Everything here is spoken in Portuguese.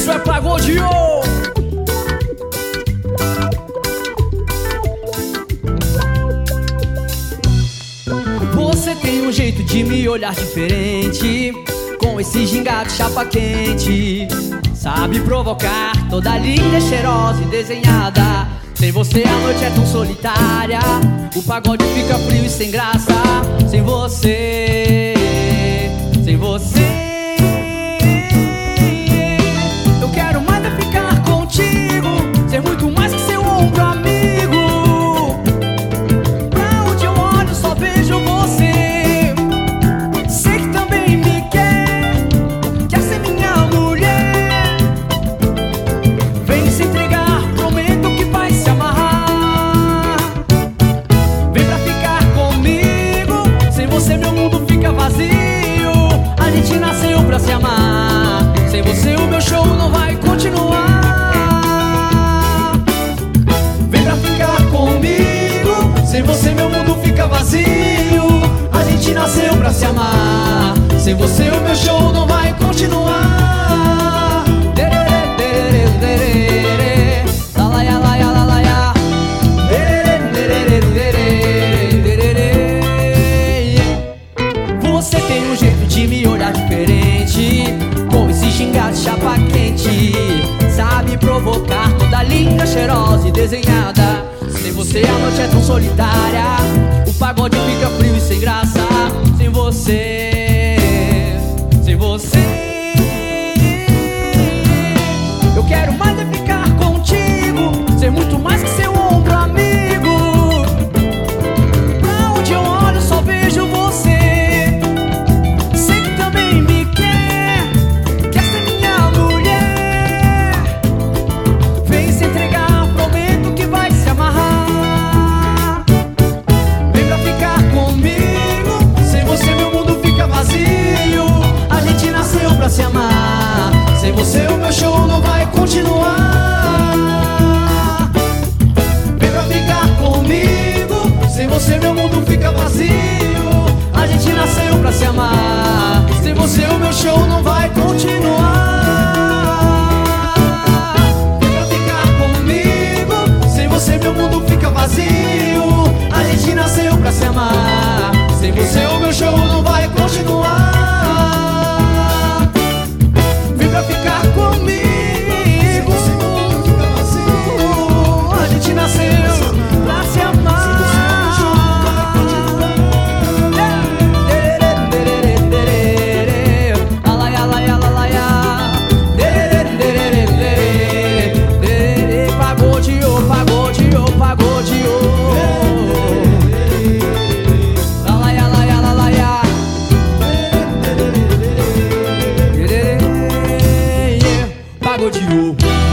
Isso é pagodeio. Você tem um jeito de me olhar diferente, com esse gingado chapa quente. Sabe provocar, toda linda, cheirosa e desenhada. Sem você a noite é tão solitária, o pagode fica frio e sem graça. Sem você, sem você. Eu quero mais é ficar contigo, ser muito mais que seu ombro amigo. Pra onde eu olho só vejo você. Sei que também me quer ser minha mulher. Vem se entregar, prometo que vai se amarrar. Vem pra ficar comigo, sem você meu mundo fica vazio. A gente nasceu pra se amar, sem você o meu show não vai continuar. Vem pra ficar comigo, sem você meu mundo fica vazio. A gente nasceu pra se amar, sem você o meu show não vai continuar. Dererê, dererê, dererê, lalaia, laia, lalaia. Dererê, dererê, dererê, dererê. Você tem um jeito de me olhar diferente, com esse gingado chapa quente. Sabe provocar, toda linda, cheirosa e desenhada. Sem você a noite é tão solitária, o pagode fica frio e sem graça. Sem você, sem você. Eu quero mais é ficar contigo, ser muito mais que seu ombro amigo. Pra onde eu olho só vejo você. Sei que também me quer ser minha mulher. Vem se entregar, prometo que vai se amarrar. Vem pra ficar comigo, sem você meu mundo fica vazio. A gente nasceu pra se amar, sem você o meu show não vai continuar. Vem pra ficar comigo, sem você meu mundo fica vazio. A gente nasceu pra se amar, sem você o meu show não vai continuar. Vem pra ficar comigo, sem você meu mundo fica vazio. A gente nasceu pra se amar, sem você o meu show não vai continuar. Vem pra ficar comigo, sem você meu mundo fica vazio. A gente nasceu pra se amar. Pagodeou.